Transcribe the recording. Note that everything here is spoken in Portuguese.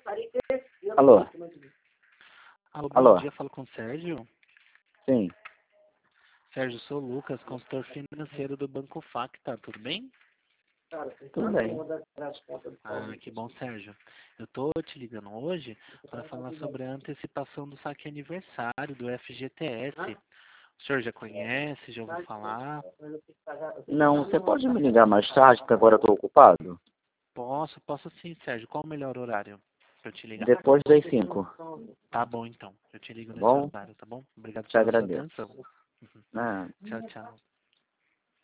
Alô? Alô, bom Alô? dia, falo com o Sérgio. Sim. Sérgio, sou o Lucas, consultor financeiro do Banco Facta, tudo bem? Tudo bem. Ah, que bom, Sérgio. Eu tô te ligando hoje para falar sobre a antecipação do saque aniversário do FGTS. O senhor já conhece, já ouviu falar? Não, você pode me ligar mais tarde, que agora eu estou ocupado? Posso sim, Sérgio. Qual o melhor horário para eu te ligar? Depois das 5. Tá bom, então. Eu te ligo Tá nesse bom? horário, tá bom? Obrigado Te pela sua agradeço. atenção. Ah. Tchau, tchau.